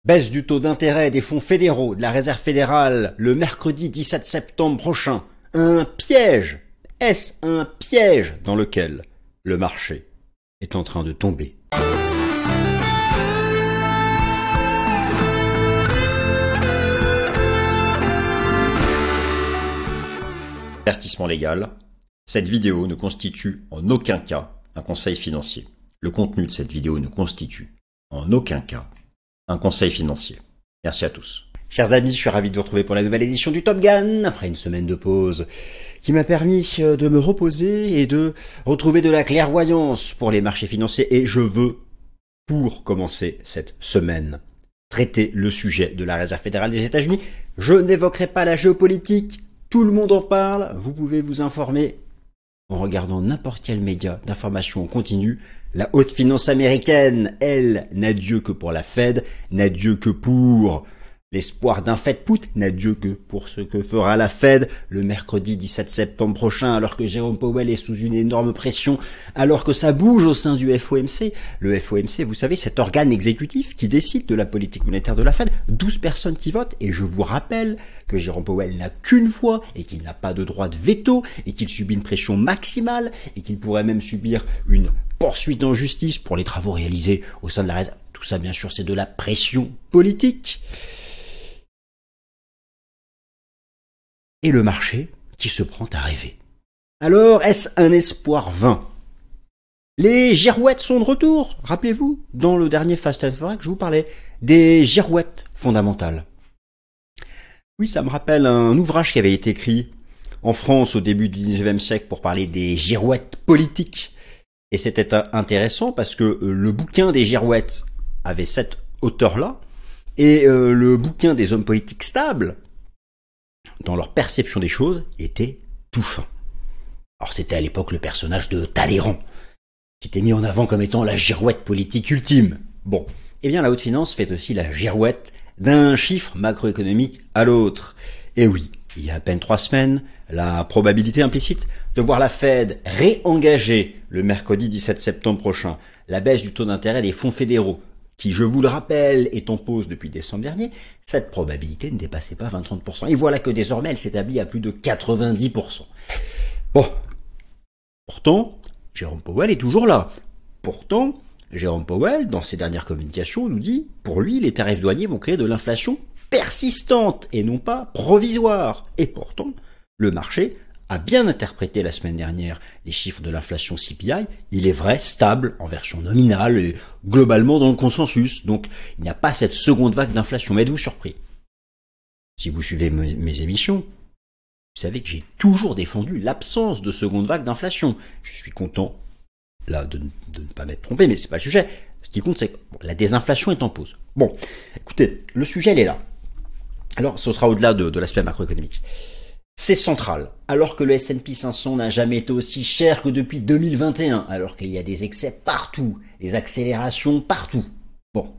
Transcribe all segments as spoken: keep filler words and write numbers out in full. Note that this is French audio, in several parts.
Baisse du taux d'intérêt des fonds fédéraux de la Réserve fédérale le mercredi dix-sept septembre prochain. Un piège. Est-ce un piège dans lequel le marché est en train de tomber? Avertissement légal. Cette vidéo ne constitue en aucun cas un conseil financier. Le contenu de cette vidéo ne constitue en aucun cas un conseil financier. Merci à tous. Chers amis, je suis ravi de vous retrouver pour la nouvelle édition du Top Gun, après une semaine de pause qui m'a permis de me reposer et de retrouver de la clairvoyance pour les marchés financiers. Et je veux, pour commencer cette semaine, traiter le sujet de la Réserve fédérale des États-Unis. Je n'évoquerai pas la géopolitique, tout le monde en parle, vous pouvez vous informer en regardant n'importe quel média d'information en continu. La haute finance américaine, elle, n'a Dieu que pour la Fed, n'a Dieu que pour l'espoir d'un Fed put, n'a Dieu que pour ce que fera la Fed le mercredi dix-sept septembre prochain, alors que Jérôme Powell est sous une énorme pression, alors que ça bouge au sein du F O M C. Le F O M C, vous savez, cet organe exécutif qui décide de la politique monétaire de la Fed, douze personnes qui votent, et je vous rappelle que Jérôme Powell n'a qu'une voix, et qu'il n'a pas de droit de veto, et qu'il subit une pression maximale, et qu'il pourrait même subir une poursuite en justice pour les travaux réalisés au sein de la Réserve. Tout ça, bien sûr, c'est de la pression politique. Et le marché qui se prend à rêver. Alors, est-ce un espoir vain? Les girouettes sont de retour. Rappelez-vous, dans le dernier Fast and Forex, je vous parlais des girouettes fondamentales. Oui, ça me rappelle un ouvrage qui avait été écrit en France au début du dix-neuvième siècle pour parler des girouettes politiques. Et c'était intéressant parce que le bouquin des girouettes avait cet auteur-là, et euh, le bouquin des hommes politiques stables, dans leur perception des choses, était tout fin. Alors c'était à l'époque le personnage de Talleyrand, qui était mis en avant comme étant la girouette politique ultime. Bon, eh bien la haute finance fait aussi la girouette d'un chiffre macroéconomique à l'autre. Et oui, il y a à peine trois semaines, la probabilité implicite de voir la Fed réengager le mercredi dix-sept septembre prochain la baisse du taux d'intérêt des fonds fédéraux, qui, je vous le rappelle, est en pause depuis décembre dernier, cette probabilité ne dépassait pas vingt à trente pour cent. Et voilà que désormais, elle s'établit à plus de quatre-vingt-dix pour cent. Bon. Pourtant, Jérôme Powell est toujours là. Pourtant, Jérôme Powell, dans ses dernières communications, nous dit, pour lui, les tarifs douaniers vont créer de l'inflation persistante et non pas provisoire. Et pourtant, le marché a bien interprété la semaine dernière les chiffres de l'inflation C P I, il est vrai, stable en version nominale et globalement dans le consensus. Donc il n'y a pas cette seconde vague d'inflation. Mais êtes-vous surpris? Si vous suivez mes, mes émissions, vous savez que j'ai toujours défendu l'absence de seconde vague d'inflation. Je suis content là de, de ne pas m'être trompé, mais c'est pas le sujet. Ce qui compte, c'est que bon, la désinflation est en pause. Bon, écoutez, le sujet, il est là. Alors, ce sera au-delà de, de l'aspect macroéconomique. C'est central, alors que le S and P cinq cents n'a jamais été aussi cher que depuis deux mille vingt et un, alors qu'il y a des excès partout, des accélérations partout. Bon.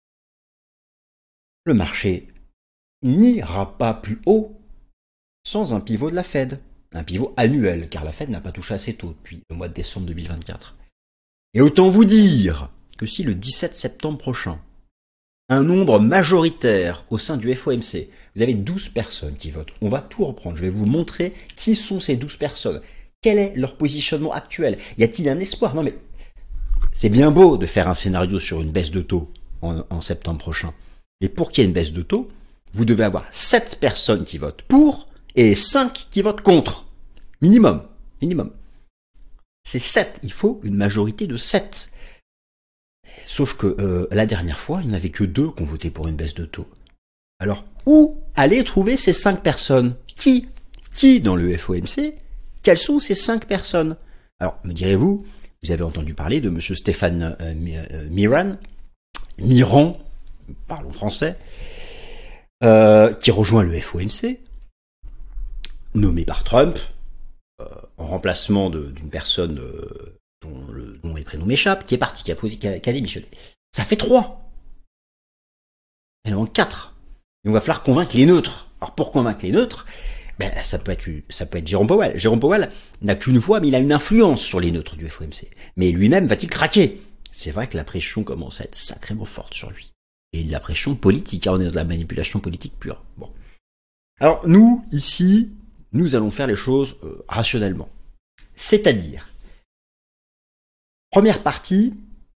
Le marché n'ira pas plus haut sans un pivot de la Fed, un pivot annuel, car la Fed n'a pas touché assez tôt depuis le mois de décembre deux mille vingt-quatre. Et autant vous dire que si le dix-sept septembre prochain, un nombre majoritaire au sein du F O M C, vous avez douze personnes qui votent. On va tout reprendre. Je vais vous montrer qui sont ces douze personnes. Quel est leur positionnement actuel? Y a-t-il un espoir? Non mais, c'est bien beau de faire un scénario sur une baisse de taux en, en septembre prochain. Mais pour qu'il y ait une baisse de taux, vous devez avoir sept personnes qui votent pour et cinq qui votent contre. Minimum. Minimum. C'est sept. Il faut une majorité de sept. Sauf que euh, la dernière fois, il n'y en avait que deux qui ont voté pour une baisse de taux. Alors, où aller trouver ces cinq personnes? Qui? Qui dans le F O M C? Quelles sont ces cinq personnes? Alors, me direz-vous, vous avez entendu parler de monsieur Stéphane euh, Miran, Miran, parlons français, euh, qui rejoint le F O M C, nommé par Trump, euh, en remplacement d'une personne euh, dont le nom et prénom m'échappe, qui est parti, qui a, posé, qui a, qui a démissionné. Ça fait trois. Il en manque quatre. Il va falloir convaincre les neutres. Alors pour convaincre les neutres, ben ça peut être ça peut être Jérôme Powell. Jérôme Powell n'a qu'une voix, mais il a une influence sur les neutres du F O M C. Mais lui-même va-t-il craquer? C'est vrai que la pression commence à être sacrément forte sur lui. et de la pression politique. On est dans de la manipulation politique pure. Bon. Alors nous, ici, nous allons faire les choses euh, rationnellement. C'est-à-dire, première partie,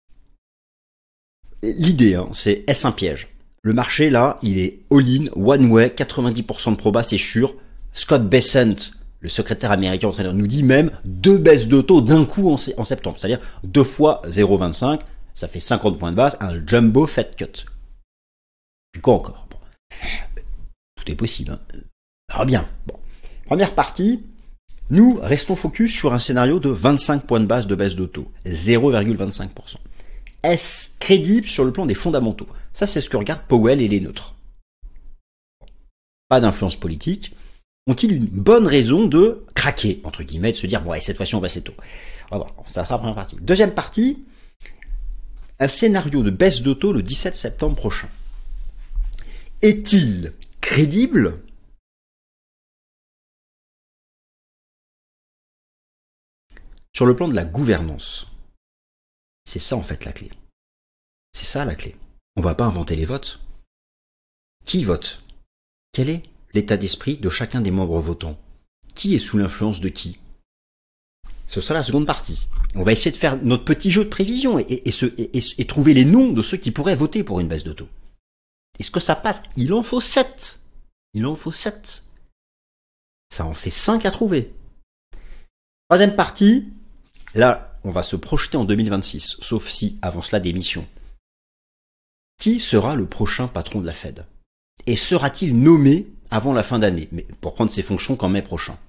l'idée, hein, c'est est-ce un piège? Le marché, là, il est all-in, one-way, quatre-vingt-dix pour cent de proba, c'est sûr. Scott Bessent, le secrétaire américain entraîneur, nous dit même deux baisses de taux d'un coup en, en septembre. C'est-à-dire deux fois zéro virgule vingt-cinq, ça fait cinquante points de base, un jumbo Fed cut. Puis quoi encore? Bon. Tout est possible. Hein. Alors bien. Bon. Première partie, nous restons focus sur un scénario de vingt-cinq points de base de baisse de taux, zéro virgule vingt-cinq pour cent. Est-ce crédible sur le plan des fondamentaux? Ça, c'est ce que regardent Powell et les neutres. Pas d'influence politique. Ont-ils une bonne raison de craquer, entre guillemets, de se dire, bon, ouais, cette fois-ci, on va assez tôt. On va voir, ça sera la première partie. Deuxième partie, un scénario de baisse de taux le dix-sept septembre prochain. Est-il crédible sur le plan de la gouvernance? C'est ça, en fait, la clé. C'est ça, la clé. On ne va pas inventer les votes. Qui vote? Quel est l'état d'esprit de chacun des membres votants? Qui est sous l'influence de qui? Ce sera la seconde partie. On va essayer de faire notre petit jeu de prévision et, et, et, se, et, et trouver les noms de ceux qui pourraient voter pour une baisse de taux. Est-ce que ça passe? Il en faut sept. Il en faut sept. Ça en fait cinq à trouver. Troisième partie. Là, on va se projeter en deux mille vingt-six, sauf si, avant cela, démission. Qui sera le prochain patron de la Fed? Et sera-t-il nommé avant la fin d'année, mais pour prendre ses fonctions qu'en mai prochain?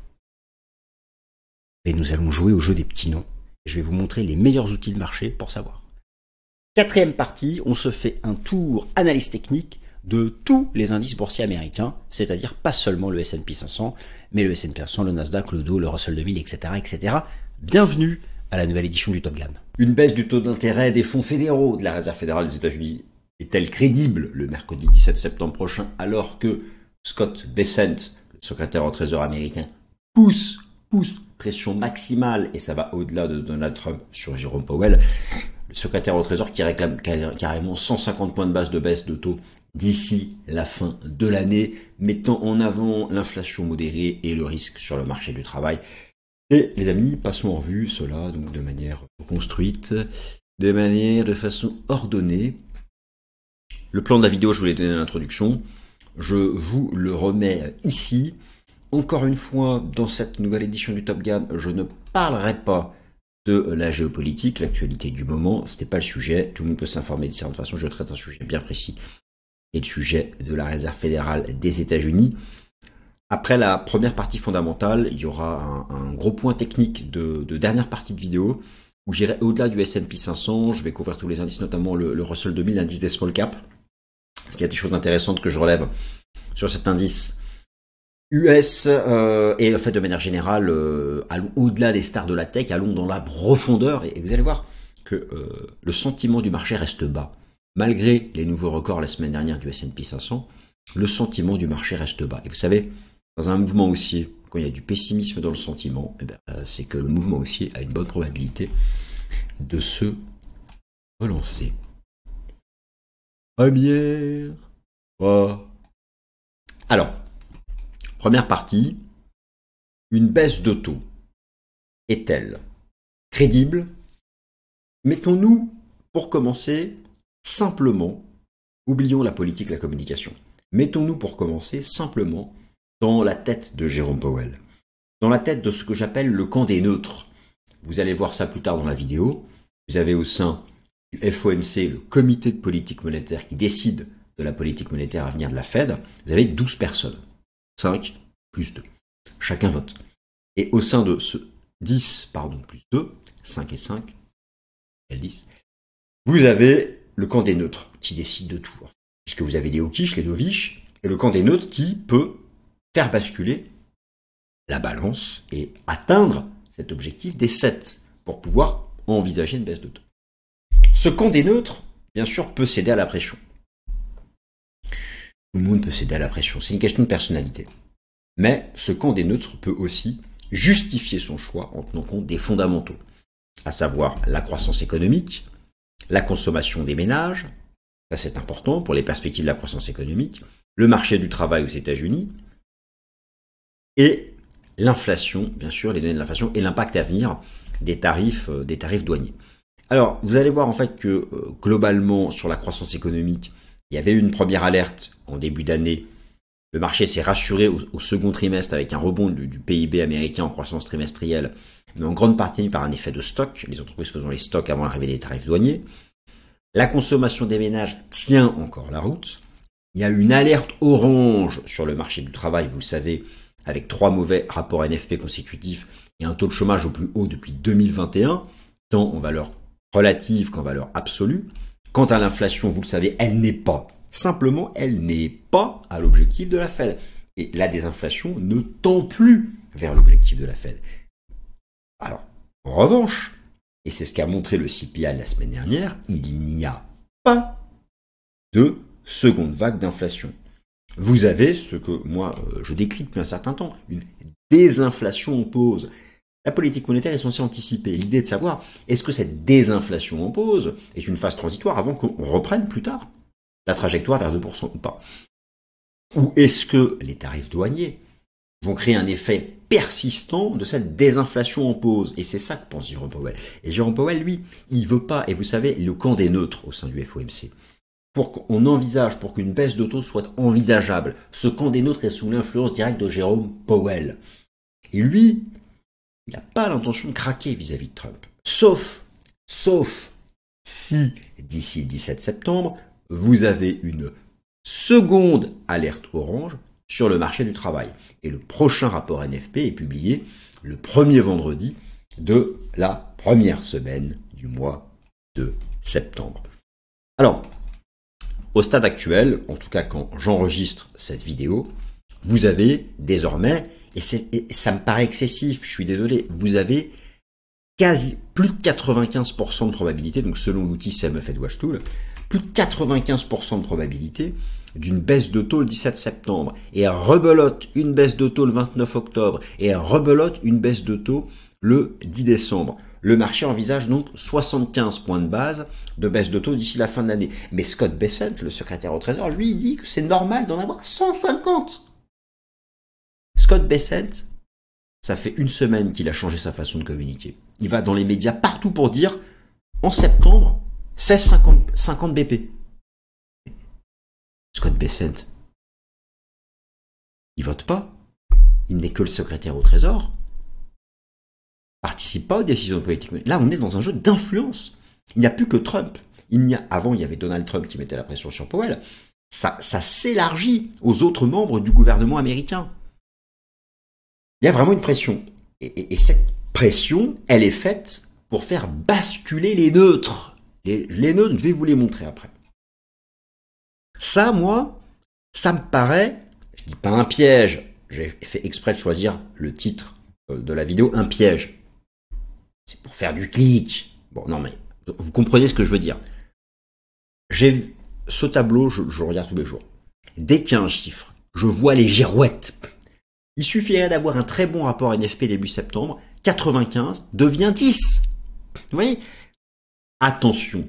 Et nous allons jouer au jeu des petits noms. Je vais vous montrer les meilleurs outils de marché pour savoir. Quatrième partie, on se fait un tour analyse technique de tous les indices boursiers américains, c'est-à-dire pas seulement le S and P cinq cents, mais le S and P cinq cents, le Nasdaq, le Dow, le Russell deux mille, et cetera, et cetera. Bienvenue à la nouvelle édition du Top Gun. Une baisse du taux d'intérêt des fonds fédéraux de la Réserve fédérale des États-Unis est-elle crédible le mercredi dix-sept septembre prochain, alors que Scott Bessent, le secrétaire au Trésor américain, pousse, pousse, pression maximale, et ça va au-delà de Donald Trump sur Jérôme Powell, le secrétaire au Trésor qui réclame carrément cent cinquante points de base de baisse de taux d'ici la fin de l'année, mettant en avant l'inflation modérée et le risque sur le marché du travail. Et les amis, passons en revue cela donc de manière construite, de manière de façon ordonnée. Le plan de la vidéo, je vous l'ai donné à l'introduction. Je vous le remets ici. Encore une fois, dans cette nouvelle édition du Top Gun, je ne parlerai pas de la géopolitique, l'actualité du moment. Ce n'est pas le sujet. Tout le monde peut s'informer de différentes façons. Je traite un sujet bien précis. Et le sujet de la Réserve fédérale des États-Unis. Après la première partie fondamentale, il y aura un, un gros point technique de, de dernière partie de vidéo où j'irai au-delà du S and P cinq cents. Je vais couvrir tous les indices, notamment le, le Russell deux mille, l'indice des small caps. Parce qu'il y a des choses intéressantes que je relève sur cet indice U S euh, et en fait de manière générale, euh, allons au-delà des stars de la tech, allons dans la profondeur et, et vous allez voir que euh, le sentiment du marché reste bas. Malgré les nouveaux records la semaine dernière du S and P cinq cents, le sentiment du marché reste bas. Et vous savez, dans un mouvement haussier, quand il y a du pessimisme dans le sentiment, eh ben, euh, c'est que le mouvement haussier a une bonne probabilité de se relancer. Première fois. Alors, première partie, une baisse de taux est-elle crédible? Mettons-nous, pour commencer, simplement, oublions la politique, la communication. Mettons-nous pour commencer simplement dans la tête de Jérôme Powell, dans la tête de ce que j'appelle le camp des neutres. Vous allez voir ça plus tard dans la vidéo. Vous avez au sein du F O M C, le comité de politique monétaire qui décide de la politique monétaire à venir de la Fed. Vous avez douze personnes, cinq plus deux. Chacun vote. Et au sein de ce dix, pardon, plus deux, cinq et cinq, dix, vous avez le camp des neutres qui décide de tout. Puisque vous avez les hawkish, les dovish, et le camp des neutres qui peut faire basculer la balance et atteindre cet objectif des sept pour pouvoir envisager une baisse de taux. Ce camp des neutres, bien sûr, peut céder à la pression. Tout le monde peut céder à la pression, c'est une question de personnalité. Mais ce camp des neutres peut aussi justifier son choix en tenant compte des fondamentaux, à savoir la croissance économique, la consommation des ménages, Ça, c'est important pour les perspectives de la croissance économique. Le marché du travail aux États-Unis. Et l'inflation, bien sûr, les données de l'inflation et l'impact à venir des tarifs, euh, des tarifs douaniers. Alors, vous allez voir en fait que euh, globalement, sur la croissance économique, il y avait eu une première alerte en début d'année. Le marché s'est rassuré au, au second trimestre avec un rebond du, du P I B américain en croissance trimestrielle, mais en grande partie par un effet de stock, les entreprises faisant les stocks avant l'arrivée des tarifs douaniers. La consommation des ménages tient encore la route. Il y a une alerte orange sur le marché du travail, vous le savez, avec trois mauvais rapports N F P consécutifs et un taux de chômage au plus haut depuis deux mille vingt et un, tant en valeur relative qu'en valeur absolue. Quant à l'inflation, vous le savez, elle n'est pas. Simplement, elle n'est pas à l'objectif de la Fed. Et la désinflation ne tend plus vers l'objectif de la Fed. Alors, en revanche, et c'est ce qu'a montré le C P I la semaine dernière, il n'y a pas de seconde vague d'inflation. Vous avez ce que moi je décris depuis un certain temps, une désinflation en pause. La politique monétaire est censée anticiper. L'idée de savoir est-ce que cette désinflation en pause est une phase transitoire avant qu'on reprenne plus tard la trajectoire vers deux pour cent ou pas. Ou est-ce que les tarifs douaniers vont créer un effet persistant de cette désinflation en pause? Et c'est ça que pense Jérôme Powell. Et Jérôme Powell, lui, il veut pas, et vous savez, le camp des neutres au sein du F O M C. Pour qu'on envisage, pour qu'une baisse de taux soit envisageable, ce camp des neutres est sous l'influence directe de Jérôme Powell. Et lui, il n'a pas l'intention de craquer vis-à-vis de Trump. Sauf, sauf si, d'ici le dix-sept septembre, vous avez une seconde alerte orange sur le marché du travail. Et le prochain rapport N F P est publié le premier vendredi de la première semaine du mois de septembre. Alors, au stade actuel, en tout cas quand j'enregistre cette vidéo, vous avez désormais, et, et ça me paraît excessif, je suis désolé, vous avez quasi plus de quatre-vingt-quinze pour cent de probabilité, donc selon l'outil C M F Edwatch Tool, plus de quatre-vingt-quinze pour cent de probabilité d'une baisse de taux le dix-sept septembre, et elle rebelote une baisse de taux le vingt-neuf octobre, et elle rebelote une baisse de taux le dix décembre. Le marché envisage donc soixante-quinze points de base de baisse de taux d'ici la fin de l'année. Mais Scott Bessent, le secrétaire au Trésor, lui, il dit que c'est normal d'en avoir cent cinquante. Scott Bessent, ça fait une semaine qu'il a changé sa façon de communiquer. Il va dans les médias partout pour dire, en septembre, c'est cinquante B P. Scott Bessent, il vote pas. Il n'est que le secrétaire au Trésor. Participe pas aux décisions politiques. Là, on est dans un jeu d'influence. Il n'y a plus que Trump. Il n'y a, avant, il y avait Donald Trump qui mettait la pression sur Powell. Ça, ça s'élargit aux autres membres du gouvernement américain. Il y a vraiment une pression. Et, et, et cette pression, elle est faite pour faire basculer les neutres. Les, les neutres, je vais vous les montrer après. Ça, moi, ça me paraît, je dis pas un piège. J'ai fait exprès de choisir le titre de la vidéo, un piège. C'est pour faire du clic. Bon, non, mais vous comprenez ce que je veux dire. J'ai ce tableau, je, je le regarde tous les jours. Dès qu'il y a un chiffre, je vois les girouettes. Il suffirait d'avoir un très bon rapport N F P début septembre, quatre-vingt-quinze devient dix. Vous voyez? Attention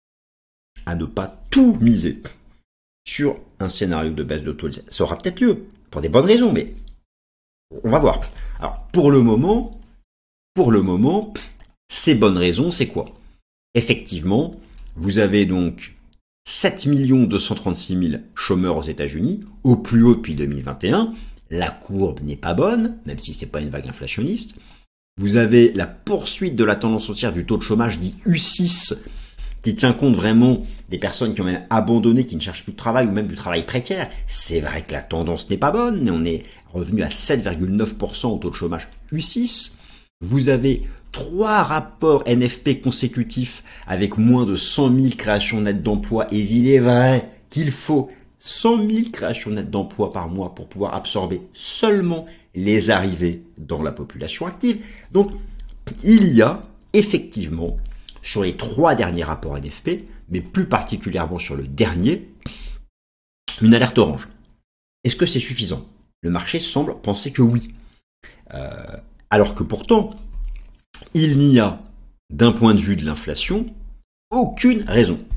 à ne pas tout miser sur un scénario de baisse de taux. Ça aura peut-être lieu, pour des bonnes raisons, mais on va voir. Alors, pour le moment, pour le moment, ces bonnes raisons, c'est quoi? Effectivement, vous avez donc sept millions deux cent trente-six mille chômeurs aux États-Unis, au plus haut depuis deux mille vingt et un. La courbe n'est pas bonne, même si c'est pas une vague inflationniste. Vous avez la poursuite de la tendance haussière du taux de chômage dit U six, qui tient compte vraiment des personnes qui ont même abandonné, qui ne cherchent plus de travail ou même du travail précaire. C'est vrai que la tendance n'est pas bonne, mais on est revenu à sept virgule neuf pour cent au taux de chômage U six. Vous avez trois rapports N F P consécutifs avec moins de cent mille créations nettes d'emplois, et il est vrai qu'il faut cent mille créations nettes d'emplois par mois pour pouvoir absorber seulement les arrivées dans la population active. Donc, il y a effectivement, sur les trois derniers rapports N F P, mais plus particulièrement sur le dernier, une alerte orange. Est-ce que c'est suffisant? Le marché semble penser que oui. Euh, alors que pourtant, il n'y a, d'un point de vue de l'inflation, aucune raison.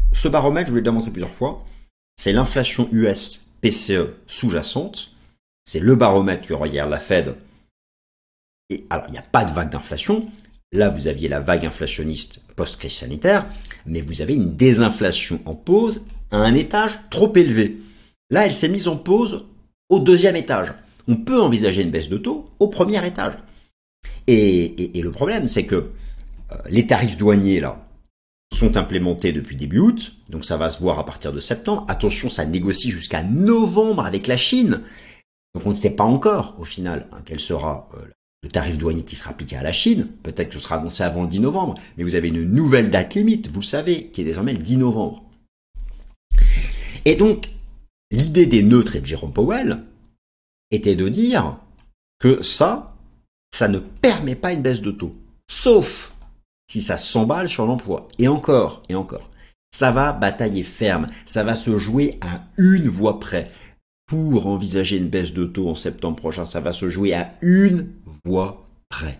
ce baromètre, je vous l'ai déjà montré plusieurs fois, c'est l'inflation U S P C E sous-jacente. C'est le baromètre que regarde la Fed. Et alors, il n'y a pas de vague d'inflation. Là, vous aviez la vague inflationniste post-crise sanitaire, mais vous avez une désinflation en pause à un étage trop élevé. Là, elle s'est mise en pause au deuxième étage. On peut envisager une baisse de taux au premier étage. Et, et, et le problème, c'est que euh, les tarifs douaniers, là, sont implémentés depuis début août, donc ça va se voir à partir de septembre. Attention, ça négocie jusqu'à novembre avec la Chine. Donc on ne sait pas encore, au final, hein, quel sera euh, le tarif douanier qui sera appliqué à la Chine. Peut-être que ce sera annoncé avant le dix novembre, mais vous avez une nouvelle date limite, vous le savez, qui est désormais le dix novembre. Et donc, l'idée des neutres et de Jérôme Powell était de dire que ça, ça ne permet pas une baisse de taux. Sauf si ça s'emballe sur l'emploi. Et encore, et encore. Ça va batailler ferme. Ça va se jouer à une voix près. Pour envisager une baisse de taux en septembre prochain, ça va se jouer à une voix près.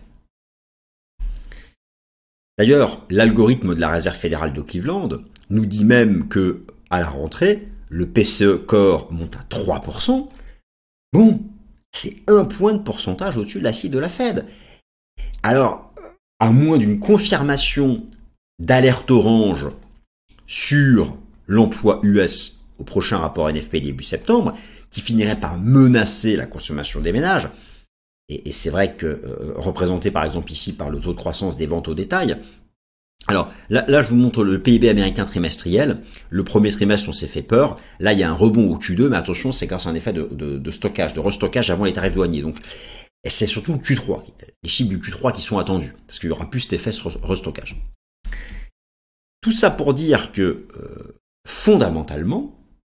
D'ailleurs, l'algorithme de la Réserve fédérale de Cleveland nous dit même que, à la rentrée, le P C E Core monte à trois pour cent. Bon, c'est un point de pourcentage au-dessus de la cible de la Fed. Alors, à moins d'une confirmation d'alerte orange sur l'emploi U S au prochain rapport N F P début septembre, qui finirait par menacer la consommation des ménages, et, et c'est vrai que euh, représenté par exemple ici par le taux de croissance des ventes au détail. Alors là, là, je vous montre le P I B américain trimestriel. Le premier trimestre, on s'est fait peur. Là, il y a un rebond au Q deux, mais attention, c'est grâce à un effet de, de, de stockage, de restockage avant les tarifs douaniers. Donc, et c'est surtout le Q trois, les chiffres du Q trois qui sont attendus, parce qu'il y aura plus cet effet sur restockage. Tout ça pour dire que, euh, fondamentalement,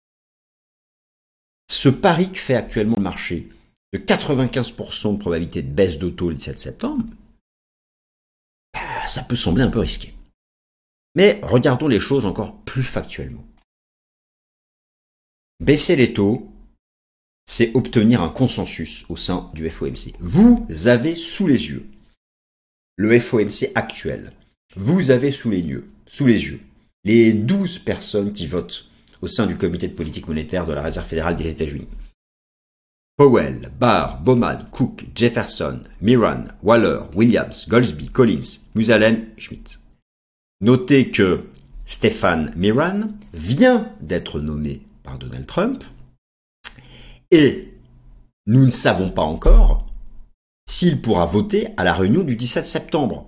ce pari que fait actuellement le marché de quatre-vingt-quinze pour cent de probabilité de baisse de taux le dix-sept septembre, bah, ça peut sembler un peu risqué. Mais regardons les choses encore plus factuellement. Baisser les taux, c'est obtenir un consensus au sein du F O M C. Vous avez sous les yeux le F O M C actuel. Vous avez sous les yeux, sous les yeux les douze personnes qui votent au sein du comité de politique monétaire de la Réserve fédérale des États-Unis. Powell, Barr, Bowman, Cook, Jefferson, Miran, Waller, Williams, Goldsby, Collins, Musalem, Schmidt. Notez que Stephen Miran vient d'être nommé par Donald Trump et nous ne savons pas encore s'il pourra voter à la réunion du dix-sept septembre.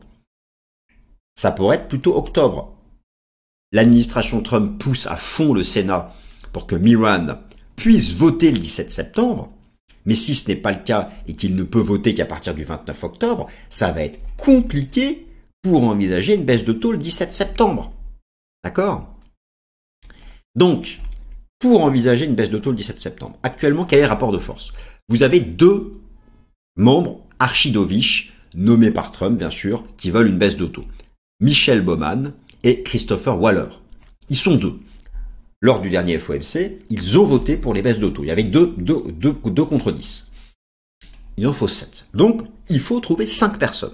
Ça pourrait être plutôt octobre. L'administration Trump pousse à fond le Sénat pour que Miran puisse voter le dix-sept septembre, mais si ce n'est pas le cas et qu'il ne peut voter qu'à partir du vingt-neuf octobre, ça va être compliqué pour envisager une baisse de taux le dix-sept septembre. D'accord? Donc, pour envisager une baisse de taux le dix-sept septembre, actuellement, quel est le rapport de force? Vous avez deux membres archidoviches, nommés par Trump, bien sûr, qui veulent une baisse de taux. Michelle Bowman et Christopher Waller. Ils sont deux. Lors du dernier F O M C, ils ont voté pour les baisses de taux. Il y avait deux, deux, deux, deux contre dix. Il en faut sept. Donc, il faut trouver cinq personnes.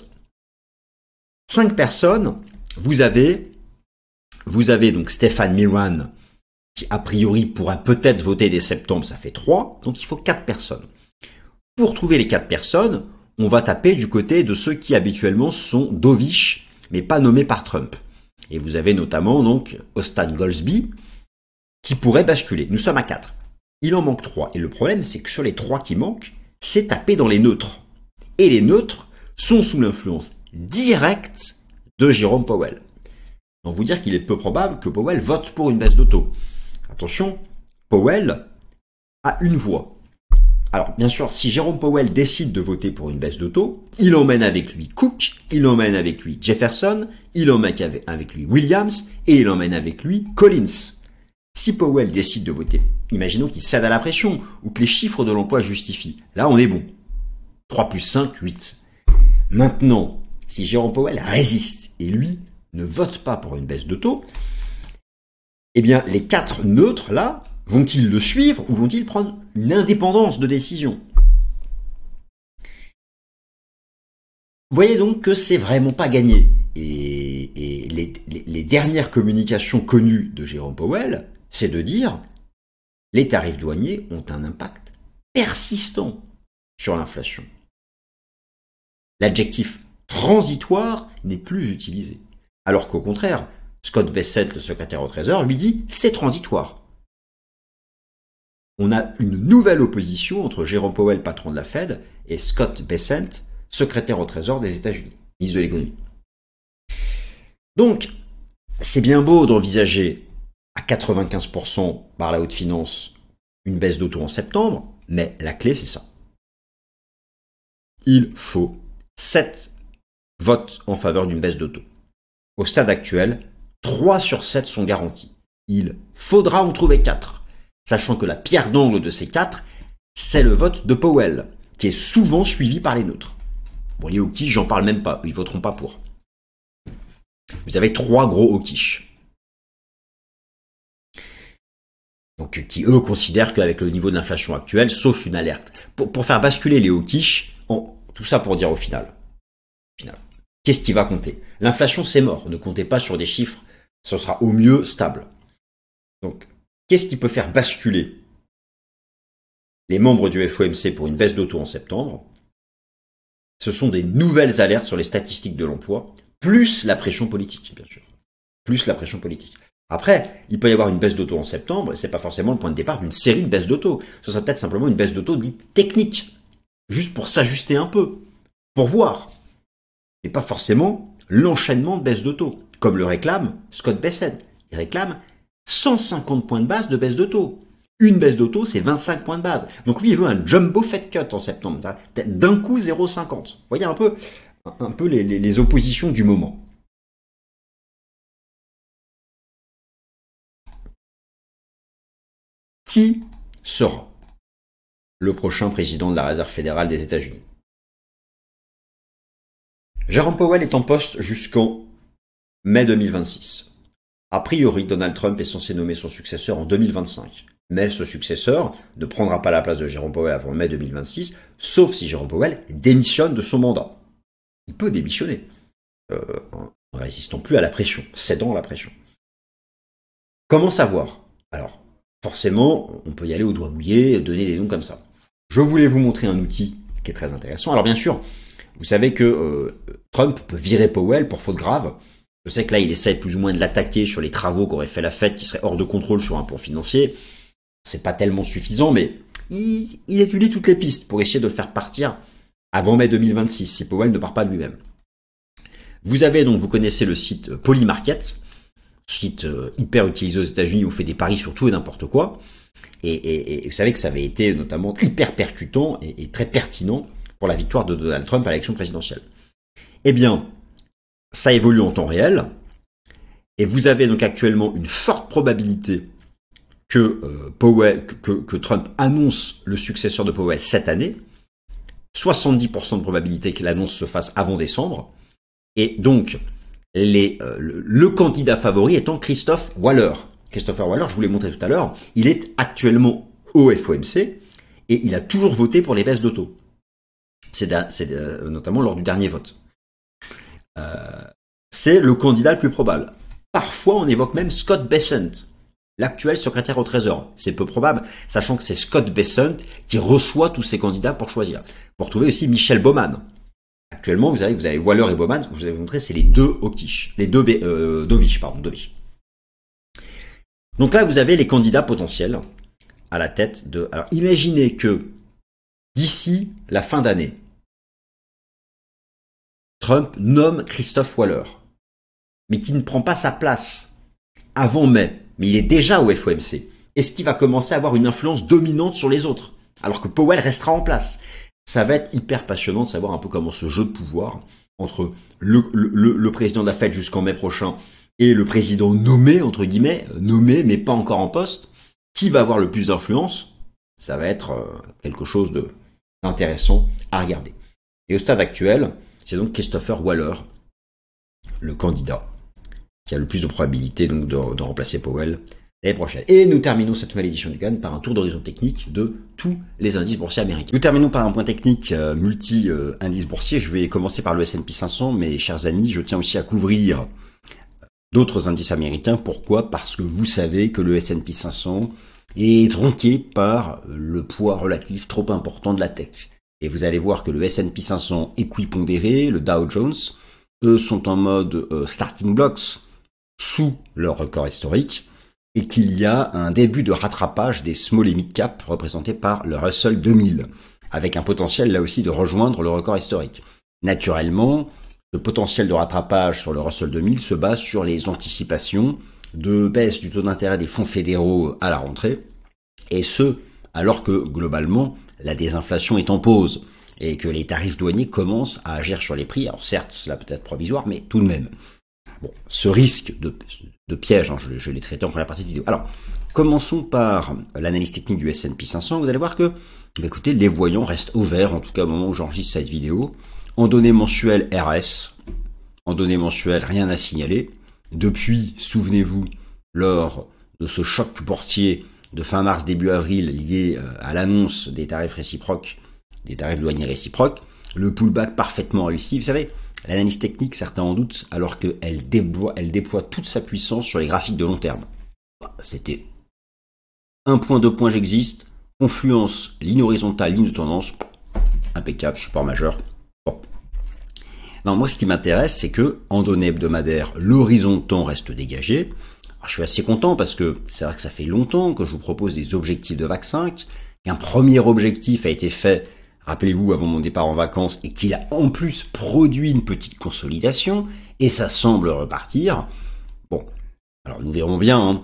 Cinq personnes, vous avez, vous avez donc Stephen Miran, qui a priori pourra peut-être voter dès septembre, ça fait trois, donc il faut quatre personnes. Pour trouver les quatre personnes, on va taper du côté de ceux qui habituellement sont dovish, mais pas nommés par Trump. Et vous avez notamment donc Austin Goldsby, qui pourrait basculer. Nous sommes à quatre. Il en manque trois. Et le problème, c'est que sur les trois qui manquent, c'est taper dans les neutres. Et les neutres sont sous l'influence directe de Jérôme Powell. Donc vous dire qu'il est peu probable que Powell vote pour une baisse de taux. Attention, Powell a une voix. Alors bien sûr, si Jérôme Powell décide de voter pour une baisse de taux, il emmène avec lui Cook, il emmène avec lui Jefferson, il emmène avec lui Williams et il emmène avec lui Collins. Si Powell décide de voter, imaginons qu'il cède à la pression ou que les chiffres de l'emploi justifient. Là, on est bon. trois plus cinq, huit. Maintenant, si Jérôme Powell résiste et lui ne vote pas pour une baisse de taux, eh bien, les quatre neutres, là, vont-ils le suivre ou vont-ils prendre une indépendance de décision? voyez donc que c'est vraiment pas gagné. Et, et les, les, les dernières communications connues de Jérôme Powell, c'est de dire les tarifs douaniers ont un impact persistant sur l'inflation. L'adjectif transitoire n'est plus utilisé. Alors qu'au contraire, Scott Bessent, le secrétaire au Trésor, lui dit c'est transitoire. On a une nouvelle opposition entre Jérôme Powell, patron de la Fed, et Scott Bessent, secrétaire au Trésor des États-Unis, ministre de l'économie. Donc, c'est bien beau d'envisager à quatre-vingt-quinze pour cent par la haute finance une baisse de taux en septembre, mais la clé c'est ça. Il faut sept votes en faveur d'une baisse de taux. Au stade actuel, trois sur sept sont garantis. Il faudra en trouver quatre, sachant que la pierre d'angle de ces quatre, c'est le vote de Powell, qui est souvent suivi par les neutres. Bon, les hawkish, j'en parle même pas, ils voteront pas pour. Vous avez trois gros hawkish. Donc, qui eux considèrent qu'avec le niveau de l'inflation actuelle, sauf une alerte, pour, pour faire basculer les hawkish, en, tout ça pour dire au final, au final qu'est-ce qui va compter? L'inflation, c'est mort, ne comptez pas sur des chiffres, ce sera au mieux stable. Donc, qu'est-ce qui peut faire basculer les membres du F O M C pour une baisse de taux en septembre? Ce sont des nouvelles alertes sur les statistiques de l'emploi, plus la pression politique, bien sûr. Plus la pression politique. Après, il peut y avoir une baisse de taux en septembre, et c'est pas forcément le point de départ d'une série de baisses de taux. Ce sera peut-être simplement une baisse de taux dite technique, juste pour s'ajuster un peu, pour voir. Et pas forcément l'enchaînement de baisse de taux, comme le réclame Scott Bessent. Il réclame cent cinquante points de base de baisse de taux. Une baisse de taux, c'est vingt-cinq points de base. Donc lui, il veut un jumbo Fed cut en septembre. D'un coup, zéro virgule cinquante. Vous voyez un peu, un peu les, les, les oppositions du moment. Qui sera le prochain président de la Réserve fédérale des États-Unis? Jérôme Powell est en poste jusqu'en mai deux mille vingt-six. A priori, Donald Trump est censé nommer son successeur en deux mille vingt-cinq. Mais ce successeur ne prendra pas la place de Jérôme Powell avant mai deux mille vingt-six, sauf si Jérôme Powell démissionne de son mandat. Il peut démissionner, euh, en ne résistant plus à la pression, cédant à la pression. Comment savoir? Alors, forcément, on peut y aller au doigt mouillé, donner des noms comme ça. Je voulais vous montrer un outil qui est très intéressant. Alors bien sûr, vous savez que euh, Trump peut virer Powell pour faute grave. Je sais que là, il essaie plus ou moins de l'attaquer sur les travaux qu'aurait fait la Fed, qui seraient hors de contrôle sur un plan financier. C'est pas tellement suffisant, mais il, il étudie toutes les pistes pour essayer de le faire partir avant mai deux mille vingt-six, si Powell ne part pas lui-même. Vous avez donc, vous connaissez le site Polymarket, site euh, hyper utilisé aux États-Unis où on fait des paris sur tout et n'importe quoi. Et, et, et vous savez que ça avait été notamment hyper percutant et, et très pertinent pour la victoire de Donald Trump à l'élection présidentielle. Eh bien, ça évolue en temps réel, et vous avez donc actuellement une forte probabilité que, euh, Powell, que, que Trump annonce le successeur de Powell cette année, soixante-dix pour cent de probabilité que l'annonce se fasse avant décembre, et donc les, euh, le, le candidat favori étant Christophe Waller. Christopher Waller, je vous l'ai montré tout à l'heure, il est actuellement au F O M C, et il a toujours voté pour les baisses de taux. C'est, c'est euh, notamment lors du dernier vote. Euh, c'est le candidat le plus probable. Parfois, on évoque même Scott Bessent, l'actuel secrétaire au Trésor. C'est peu probable, sachant que c'est Scott Bessent qui reçoit tous ces candidats pour choisir. Vous retrouvez aussi Michelle Bowman. Actuellement, vous avez, vous avez Waller et Bowman, je vous avez montré, c'est les deux hawkish, les deux euh, dovish, pardon, dovish. Donc là, vous avez les candidats potentiels à la tête de... Alors, imaginez que d'ici la fin d'année, Trump nomme Christophe Waller, mais qui ne prend pas sa place avant mai, mais il est déjà au F O M C. Est-ce qu'il va commencer à avoir une influence dominante sur les autres, alors que Powell restera en place? Ça va être hyper passionnant de savoir un peu comment ce jeu de pouvoir entre le, le, le président de la Fed jusqu'en mai prochain et le président nommé, entre guillemets, nommé mais pas encore en poste, qui va avoir le plus d'influence? Ça va être quelque chose de intéressant à regarder. Et au stade actuel, c'est donc Christopher Waller, le candidat, qui a le plus de probabilité donc de, de remplacer Powell l'année prochaine. Et nous terminons cette nouvelle édition du Cannes par un tour d'horizon technique de tous les indices boursiers américains. Nous terminons par un point technique euh, multi-indice euh, boursier. Je vais commencer par le S and P cinq cents, mais chers amis, je tiens aussi à couvrir d'autres indices américains. Pourquoi? Parce que vous savez que le S and P cinq cents est tronqué par le poids relatif trop important de la tech. Et vous allez voir que le S and P cinq cents équipondéré, le Dow Jones, eux sont en mode euh, starting blocks sous leur record historique, et qu'il y a un début de rattrapage des small et mid cap représentés par le Russell deux mille, avec un potentiel là aussi de rejoindre le record historique. Naturellement, le potentiel de rattrapage sur le Russell deux mille se base sur les anticipations de baisse du taux d'intérêt des fonds fédéraux à la rentrée, et ce, alors que globalement, la désinflation est en pause, et que les tarifs douaniers commencent à agir sur les prix. Alors certes, cela peut être provisoire, mais tout de même. Bon, ce risque de, de piège, hein, je, je l'ai traité en première partie de vidéo. Alors, commençons par l'analyse technique du S and P cinq cents. Vous allez voir que, bah, écoutez, les voyants restent ouverts, en tout cas au moment où j'enregistre cette vidéo. En données mensuelles R S, en données mensuelles, rien à signaler. Depuis, souvenez-vous, lors de ce choc boursier de fin mars, début avril, lié à l'annonce des tarifs réciproques, des tarifs douaniers réciproques, le pullback parfaitement réussi. Vous savez, l'analyse technique, certains en doutent, alors qu'elle déploie, elle déploie toute sa puissance sur les graphiques de long terme. C'était un point, deux points, j'existe, confluence, ligne horizontale, ligne de tendance, impeccable, support majeur. Bon. Non, moi, ce qui m'intéresse, c'est que, en données hebdomadaires, l'horizon de temps reste dégagé. Alors, je suis assez content parce que c'est vrai que ça fait longtemps que je vous propose des objectifs de V A C cinq, qu'un premier objectif a été fait, rappelez-vous, avant mon départ en vacances, et qu'il a en plus produit une petite consolidation, et ça semble repartir. Bon, alors nous verrons bien, hein.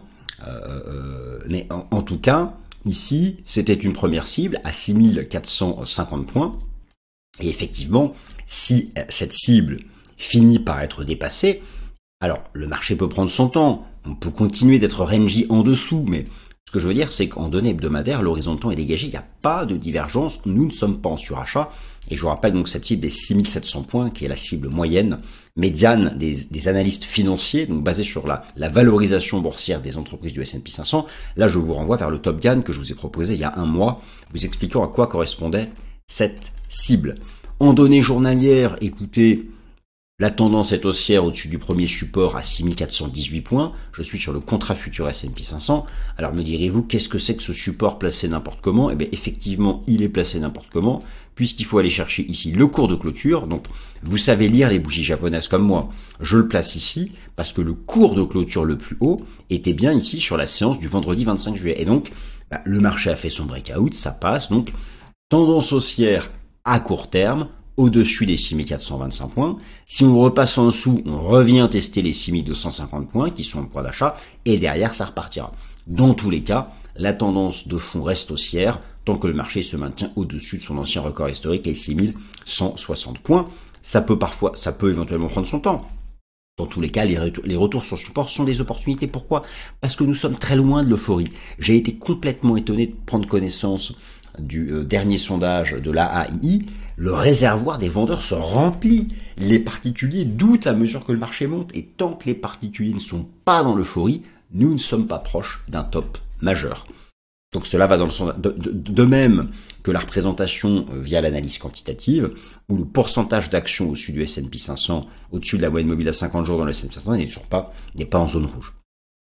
euh, mais en, en tout cas, ici, c'était une première cible à six mille quatre cent cinquante points, et effectivement, si cette cible finit par être dépassée, alors le marché peut prendre son temps, on peut continuer d'être rangy en dessous, mais ce que je veux dire, c'est qu'en données hebdomadaires, l'horizon de temps est dégagé, il n'y a pas de divergence, nous ne sommes pas en surachat, et je vous rappelle donc cette cible des six mille sept cents points, qui est la cible moyenne, médiane des, des analystes financiers, donc basée sur la, la valorisation boursière des entreprises du S and P cinq cents. Là, je vous renvoie vers le Top Gun que je vous ai proposé il y a un mois, vous expliquant à quoi correspondait cette cible. En données journalières, écoutez, la tendance est haussière au-dessus du premier support à six mille quatre cent dix-huit points. Je suis sur le contrat futur S and P cinq cents. Alors me direz-vous, qu'est-ce que c'est que ce support placé n'importe comment? Eh bien, effectivement, il est placé n'importe comment, puisqu'il faut aller chercher ici le cours de clôture. Donc, vous savez lire les bougies japonaises comme moi. Je le place ici parce que le cours de clôture le plus haut était bien ici sur la séance du vendredi vingt-cinq juillet. Et donc, bah, le marché a fait son breakout, ça passe. Donc, tendance haussière à court terme, au-dessus des six mille quatre cent vingt-cinq points. Si on repasse en dessous, on revient tester les six mille deux cent cinquante points qui sont le point d'achat et derrière ça repartira. Dans tous les cas, la tendance de fond reste haussière tant que le marché se maintient au-dessus de son ancien record historique, les six mille cent soixante points. Ça peut parfois, ça peut éventuellement prendre son temps. Dans tous les cas, les retours, les retours sur support sont des opportunités. Pourquoi? Parce que nous sommes très loin de l'euphorie. J'ai été complètement étonné de prendre connaissance du euh, dernier sondage de l'A A I I. Le réservoir des vendeurs se remplit. Les particuliers doutent à mesure que le marché monte. Et tant que les particuliers ne sont pas dans l'euphorie, nous ne sommes pas proches d'un top majeur. Donc cela va dans le sens de, de, de même que la représentation via l'analyse quantitative, où le pourcentage d'actions au-dessus du S and P cinq cents, au-dessus de la moyenne mobile à cinquante jours dans le S and P cinq cents, n'est toujours pas, n'est pas en zone rouge.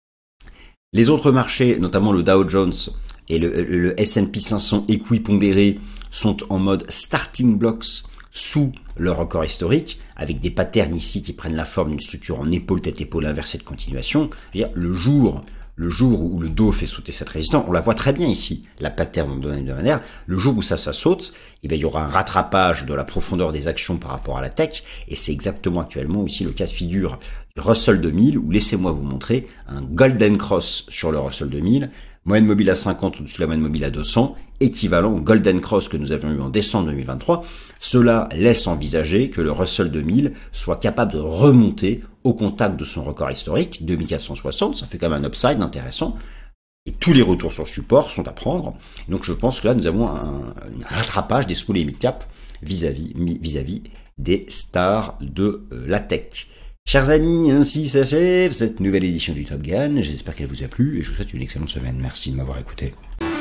Les autres marchés, notamment le Dow Jones et le, le, le S and P cinq cents équipondéré, sont en mode starting blocks sous leur record historique, avec des patterns ici qui prennent la forme d'une structure en épaule, tête, épaule inversée de continuation. C'est-à-dire le jour, le jour où le dos fait sauter cette résistance, on la voit très bien ici, la pattern de manière, le jour où ça, ça saute, eh bien, il y aura un rattrapage de la profondeur des actions par rapport à la tech, et c'est exactement actuellement aussi le cas de figure du Russell deux mille, où laissez-moi vous montrer un golden cross sur le Russell deux mille, moyenne mobile à cinquante au-dessus de la moyenne mobile à deux cents, équivalent au Golden Cross que nous avions eu en décembre deux mille vingt-trois. Cela laisse envisager que le Russell deux mille soit capable de remonter au contact de son record historique, deux mille quatre cent soixante, ça fait quand même un upside intéressant. Et tous les retours sur support sont à prendre. Donc je pense que là, nous avons un, un rattrapage des small et mid cap vis-à-vis, vis-à-vis des stars de euh, la tech. Chers amis, ainsi s'achève cette nouvelle édition du Top Gun. J'espère qu'elle vous a plu et je vous souhaite une excellente semaine. Merci de m'avoir écouté.